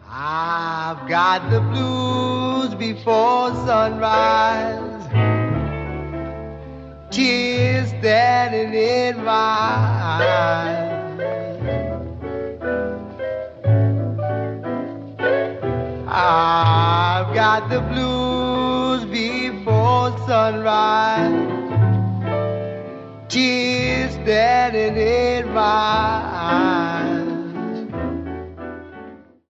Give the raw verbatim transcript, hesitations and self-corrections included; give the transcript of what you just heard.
I've got the blues before sunrise, tears standing in my eyes. I've got the blues before sunrise, tears standing in my eyes.